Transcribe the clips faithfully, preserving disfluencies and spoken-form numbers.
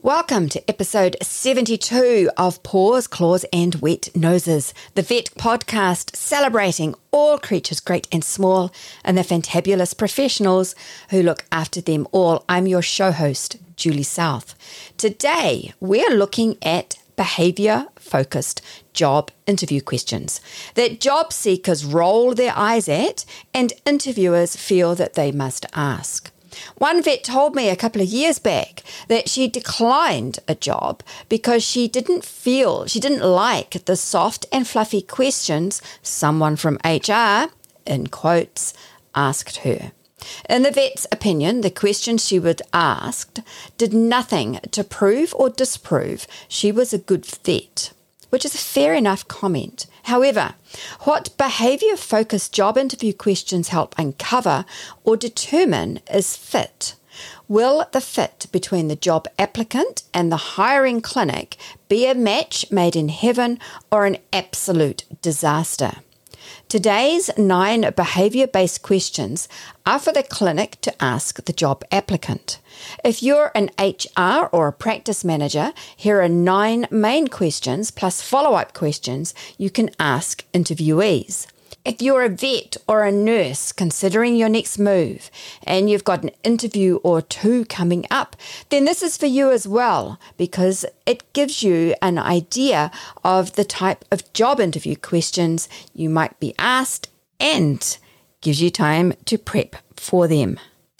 Welcome to episode seventy-two of Paws, Claws and Wet Noses, the vet podcast celebrating all creatures great and small and the fantabulous professionals who look after them all. I'm your show host, Julie South. Today, we're looking at behaviour-focused job interview questions that job seekers roll their eyes at and interviewers feel that they must ask. One vet told me a couple of years back that she declined a job because she didn't feel, she didn't like the soft and fluffy questions someone from H R, in quotes, asked her. In the vet's opinion, the questions she was asked did nothing to prove or disprove she was a good vet, which is a fair enough comment. However, what behaviour-focused job interview questions help uncover or determine is fit. Will the fit between the job applicant and the hiring clinic be a match made in heaven or an absolute disaster? Today's nine behaviour-based questions are for the clinic to ask the job applicant. If you're an H R or a practice manager, here are nine main questions plus follow-up questions you can ask interviewees. If you're a vet or a nurse considering your next move and you've got an interview or two coming up, then this is for you as well because it gives you an idea of the type of job interview questions you might be asked and gives you time to prep for them.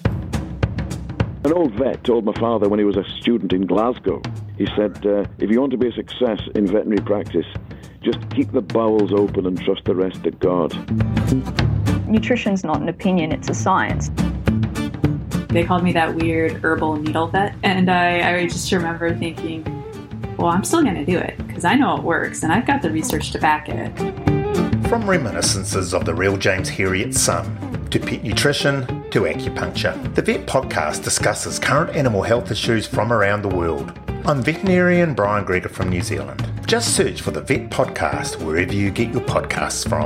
An old vet told my father when he was a student in Glasgow, he said, uh, if you want to be a success in veterinary practice, just keep the bowels open and trust the rest to God. Nutrition's not an opinion, it's a science. They called me that weird herbal needle vet, and I, I just remember thinking, well, I'm still going to do it, because I know it works, and I've got the research to back it. From reminiscences of the real James Herriot's son, to pet nutrition, to acupuncture, the Vet Podcast discusses current animal health issues from around the world. I'm veterinarian Brian Greger from New Zealand. Just search for the Vet Podcast wherever you get your podcasts from.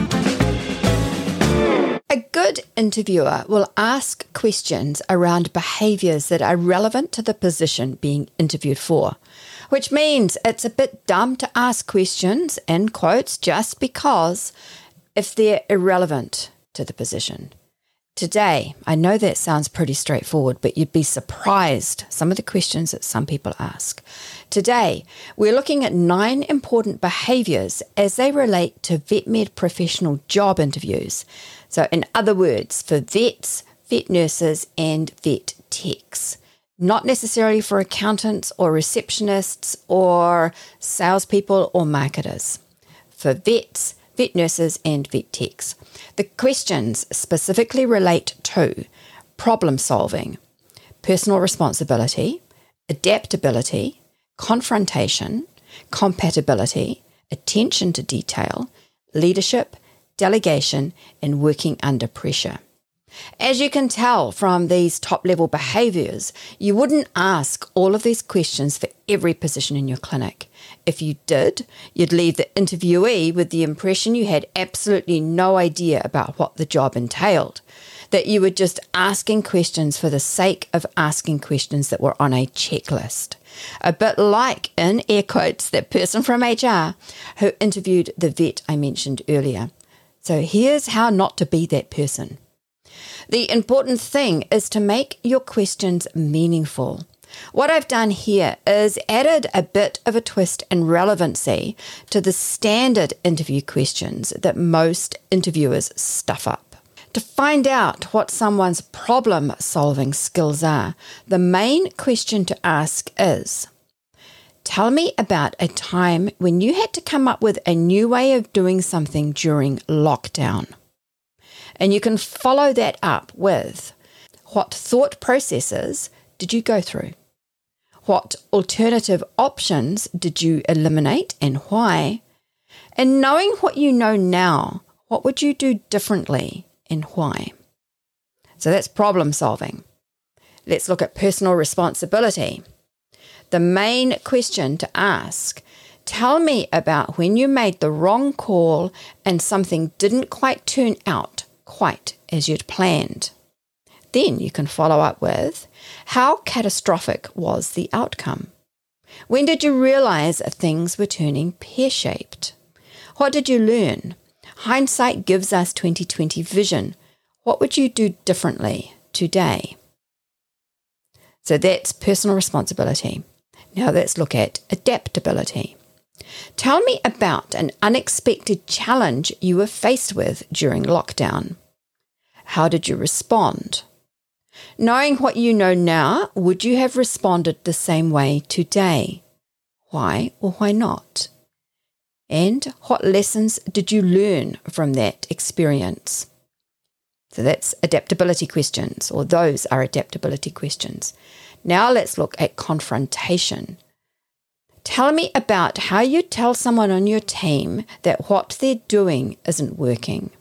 A good interviewer will ask questions around behaviours that are relevant to the position being interviewed for, which means it's a bit dumb to ask questions, in quotes, just because if they're irrelevant to the position. Today, I know that sounds pretty straightforward, but you'd be surprised some of the questions that some people ask. Today, we're looking at nine important behaviours as they relate to vet med professional job interviews. So in other words, for vets, vet nurses and vet techs. Not necessarily for accountants or receptionists or salespeople or marketers. For vets, vet nurses and vet techs. The questions specifically relate to problem solving, personal responsibility, adaptability, confrontation, compatibility, attention to detail, leadership, delegation, and working under pressure. As you can tell from these top-level behaviours, you wouldn't ask all of these questions for every position in your clinic. If you did, you'd leave the interviewee with the impression you had absolutely no idea about what the job entailed, that you were just asking questions for the sake of asking questions that were on a checklist. A bit like, in air quotes, that person from H R who interviewed the vet I mentioned earlier. So here's how not to be that person. The important thing is to make your questions meaningful. What I've done here is added a bit of a twist and relevancy to the standard interview questions that most interviewers stuff up. To find out what someone's problem-solving skills are, the main question to ask is, tell me about a time when you had to come up with a new way of doing something during lockdown. And you can follow that up with, what thought processes did you go through? What alternative options did you eliminate and why? And knowing what you know now, what would you do differently and why? So that's problem solving. Let's look at personal responsibility. The main question to ask, tell me about when you made the wrong call and something didn't quite turn out quite as you'd planned. Then you can follow up with, how catastrophic was the outcome? When did you realize things were turning pear-shaped? What did you learn? Hindsight gives us twenty twenty vision. What would you do differently today? So that's personal responsibility. Now let's look at adaptability. Tell me about an unexpected challenge you were faced with during lockdown. How did you respond? Knowing what you know now, would you have responded the same way today? Why or why not? And what lessons did you learn from that experience? So that's adaptability questions, or those are adaptability questions. Now let's look at confrontation. Tell me about how you tell someone on your team that what they're doing isn't working.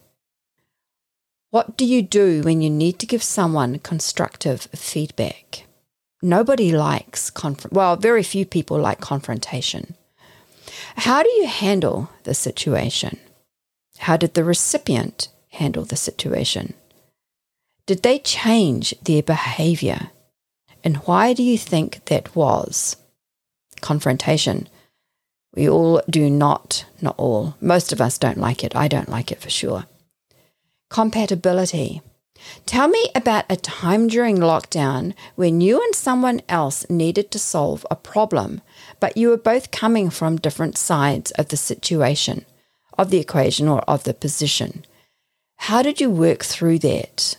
What do you do when you need to give someone constructive feedback? Nobody likes conf- well, very few people like confrontation. How do you handle the situation? How did the recipient handle the situation? Did they change their behavior? And why do you think that was? Confrontation. We all do not, not all. Most of us don't like it. I don't like it for sure. Compatibility. Tell me about a time during lockdown when you and someone else needed to solve a problem, but you were both coming from different sides of the situation, of the equation, or of the position. How did you work through that?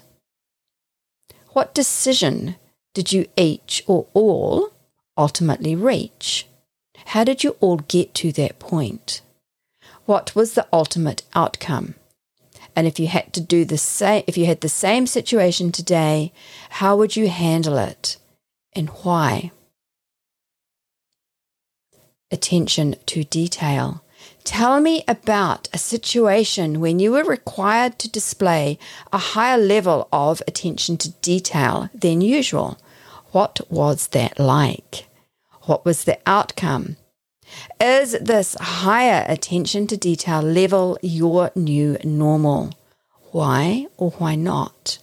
What decision did you each or all ultimately reach? How did you all get to that point? What was the ultimate outcome? And if you had to do the same, if you had the same situation today, how would you handle it and why? Attention to detail. Tell me about a situation when you were required to display a higher level of attention to detail than usual. What was that like? What was the outcome? Is this higher attention to detail level your new normal? Why or why not?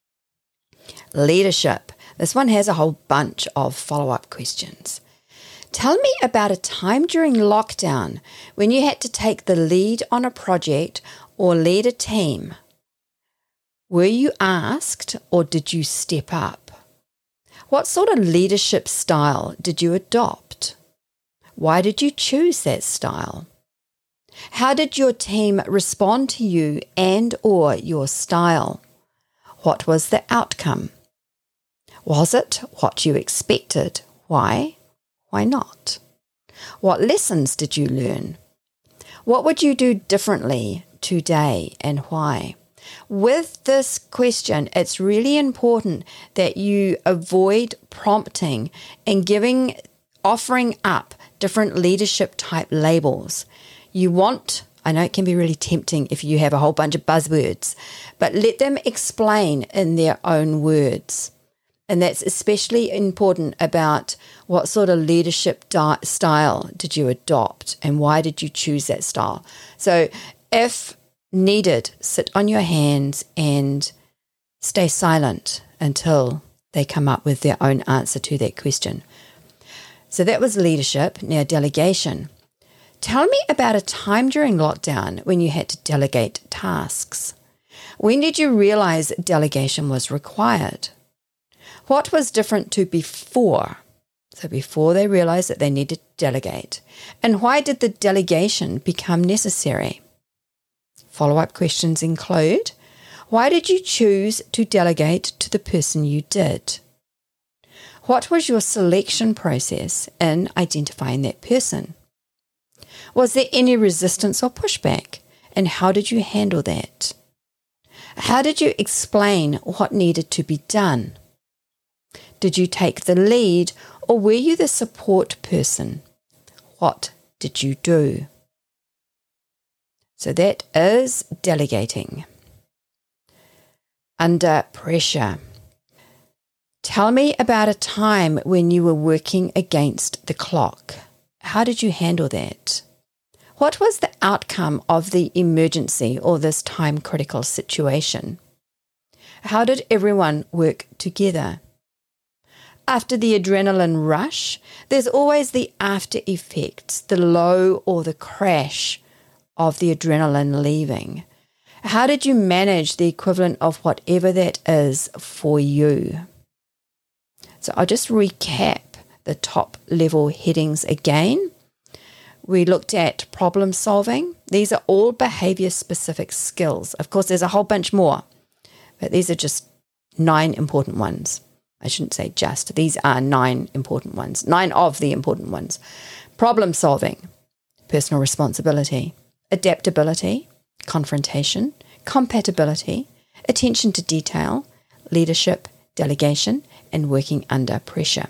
Leadership. This one has a whole bunch of follow-up questions. Tell me about a time during lockdown when you had to take the lead on a project or lead a team. Were you asked or did you step up? What sort of leadership style did you adopt? Why did you choose that style? How did your team respond to you and or your style? What was the outcome? Was it what you expected? Why? Why not? What lessons did you learn? What would you do differently today and why? With this question, it's really important that you avoid prompting and giving, offering up different leadership type labels. You want, I know it can be really tempting if you have a whole bunch of buzzwords, but let them explain in their own words. And that's especially important about what sort of leadership di- style did you adopt and why did you choose that style. So if needed, sit on your hands and stay silent until they come up with their own answer to that question. So that was leadership. Now delegation. Tell me about a time during lockdown when you had to delegate tasks. When did you realize delegation was required? What was different to before? So before they realized that they needed to delegate. And why did the delegation become necessary? Follow-up questions include, why did you choose to delegate to the person you did? What was your selection process in identifying that person? Was there any resistance or pushback? And how did you handle that? How did you explain what needed to be done? Did you take the lead or were you the support person? What did you do? So that is delegating. Under pressure. Tell me about a time when you were working against the clock. How did you handle that? What was the outcome of the emergency or this time-critical situation? How did everyone work together? After the adrenaline rush, there's always the after effects, the low or the crash of the adrenaline leaving. How did you manage the equivalent of whatever that is for you? So I'll just recap the top level headings again. We looked at problem solving. These are all behavior specific skills. Of course, there's a whole bunch more, but these are just nine important ones. I shouldn't say just. These are nine important ones, nine of the important ones. Problem solving, personal responsibility, adaptability, confrontation, compatibility, attention to detail, leadership, delegation, and working under pressure.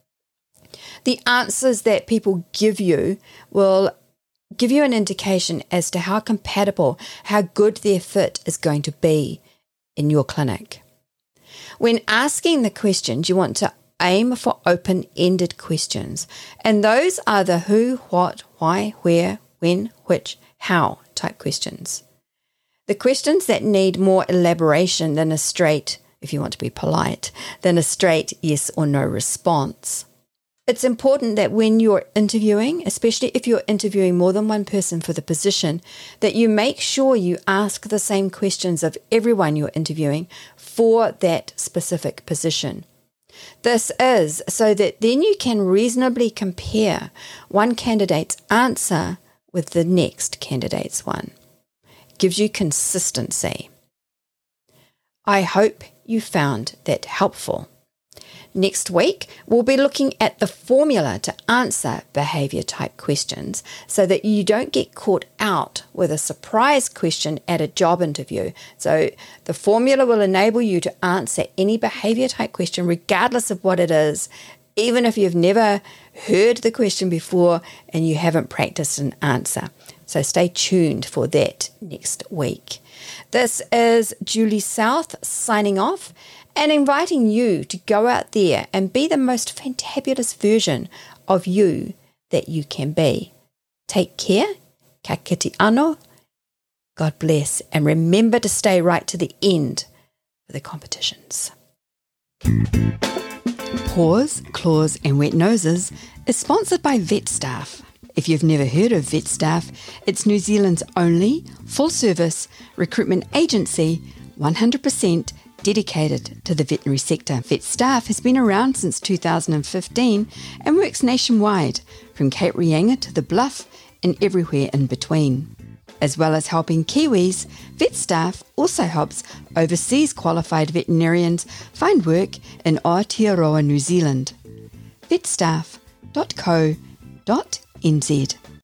The answers that people give you will give you an indication as to how compatible, how good their fit is going to be in your clinic. When asking the questions, you want to aim for open-ended questions, and those are the who, what, why, where, when, which, how type questions. The questions that need more elaboration than a straight, if you want to be polite, than a straight yes or no response. It's important that when you're interviewing, especially if you're interviewing more than one person for the position, that you make sure you ask the same questions of everyone you're interviewing for that specific position. This is so that then you can reasonably compare one candidate's answer with the next candidate's one. Gives you consistency. I hope you found that helpful. Next week, we'll be looking at the formula to answer behaviour type questions so that you don't get caught out with a surprise question at a job interview. So the formula will enable you to answer any behaviour type question regardless of what it is, even if you've never heard the question before and you haven't practiced an answer. So stay tuned for that next week. This is Julie South signing off and inviting you to go out there and be the most fantabulous version of you that you can be. Take care, ka kite anō, God bless, and remember to stay right to the end for the competitions. Paws, Claws and Wet Noses is sponsored by VetStaff. If you've never heard of VetStaff, it's New Zealand's only full-service recruitment agency, one hundred percent dedicated to the veterinary sector. VetStaff has been around since two thousand fifteen and works nationwide, from Cape Reinga to the Bluff and everywhere in between. As well as helping Kiwis, VetStaff also helps overseas qualified veterinarians find work in Aotearoa, New Zealand. vetstaff dot co dot n z